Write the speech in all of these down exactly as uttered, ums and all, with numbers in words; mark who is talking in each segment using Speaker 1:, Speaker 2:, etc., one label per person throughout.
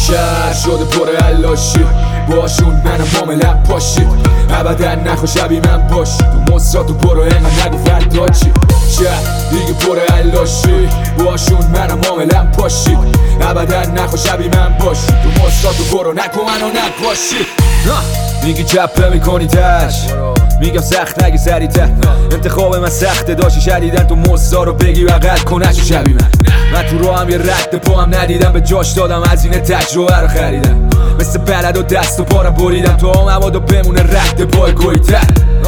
Speaker 1: شهر شده پر علاشی، باشون منم معاملم پاشی، ابدا نخوا شبیه من باشی، تو مصراتو برو اینقدر نگو فردا چی. شهر دیگه پر علاشی، باشون منم معاملم پاشی، ابدا نخوا شبیه من باشی، تو مصراتو برو نکن منو نقاشی. میگی جپه میکنی تش، میگم سخت نگی سریعتر، انتخاب من سخته داشتی شدیدن، تو مصرا رو بگی بغل کنش شبیه من. من تو رو هم یه رد پا هم ندیدم، به جاش دادم از این تجربه رو خریدم، مثل بلد و دست و پارم بریدم تو هم مبادا بمونه رد پای گویتر.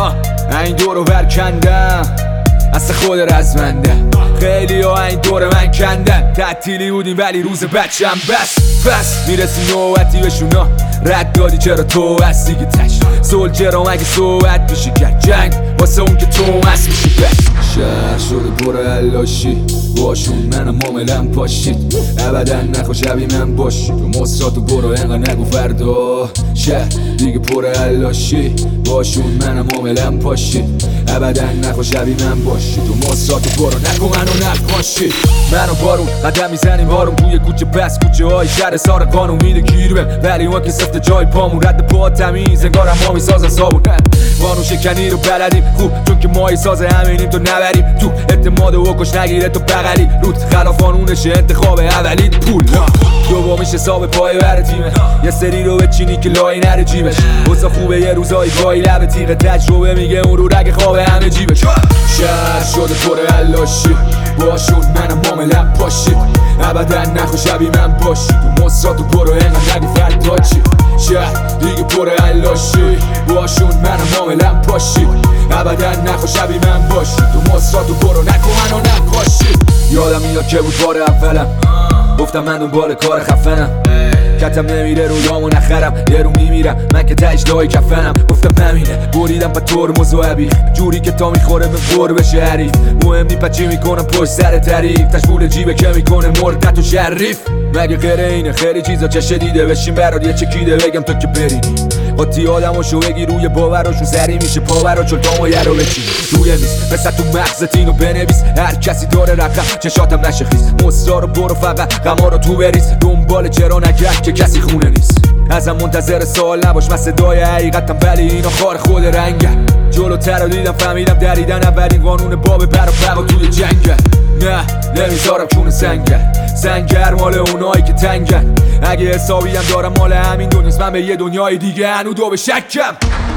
Speaker 1: این دور رو ورکندم اصلا خود رزمنده، خیلی ها این دور من کندن، تعطیلی بودیم ولی روز بچم بس بس میرسی نوبتی بهشونا، رد دادی چرا تو هستی که تش سولجرام اگه صحبت میشی کرد جنگ واسه اون که تو مست میشی بس. شهر شده پر علاشی، باشون منم معاملم پاشید، ابدا نخوا شبیه من باشی، تو مصراتو برو اینقدر نگو فردا. شهر دیگه پر علاشی، باشون منم معاملم پاشید، ابدا نخوا شبیه من باشی، تو مصراتو برو نکن منو نقاشی. منو بارون قدم میزنیم بارون توی کوچه بس کوچه های شهر سار قانون میده گیر بهم، ولی اون که سفت جای پامون رد پا تمیز انگارم ما میسازن صابون. قانون شکنی رو بلدیم خوب چون که مایی ساز همینیم تو نبریم تو اعتماد و کش نگیره تو بغلی روت خلاف قانونشه انتخاب اولی پول دومیش حساب پای بر تیمه، یه سری رو بچینی که لای نره جیبش، واسه خوبه یه روزایی گاهی لب تیغه تجربه میگه اون رو رگ خواب همه جیبش. شهر شده پر علاشی، باشون منم معاملم پاشید، ابدا نخوا شبیه من باشی، تو مصراتو برو اینقدر نگو فردا چی. شهر دیگه پر علاشی، باشون منم معاملم پاشید، ابدا نخوا شبیه من باشی، تو مصراتو برو نکن منو نقاشی. یادم میاد که بود بار اولم گفتم من دنبال کار خفنم، کتم نمیره رویامو نخرم، یه رو میمیرم من که تهش دای کفنم، گفتم نمینه بریدم پا ترمز و عبیخ جوری که تا میخوره به بر بشه حریف، مهم نی پچی میکنم پشت سر طریق تشبول جیبه که میکنه مردت و شریف. مگه غیر اینه خیلی چیزا چشه دیده بشین برات یه چکیده بگم تو که برینی قاطی آدماشو بگی روی باوراشون سری میشه پاورا چل تا مایه رو بچینی روی میز مثل تو مغزت اینو بنویس، هر کسی داره رقم چشاتم نشه خیز، مصرا رو برو فقط غما رو تو بریز، دنبال چرا نگرد که کسی خونه نیست، ازم منتظر سوال نباش من صدای حقیقتم ولی اینا خار خود رنگه، جلوتر رو دیدم فهمیدم دریدن اولین قانون باب بر و بقا توی جنگه، نه نمیذارم کونه سنگه سنگر مال اونایی که تنگن، اگه حسابی هم دارم مال همین دنیاست، من به یه دنیای دیگه هنو دو به شکم.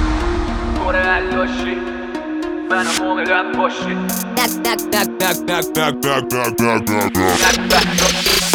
Speaker 1: پر علاشی منم معاملم پاشی،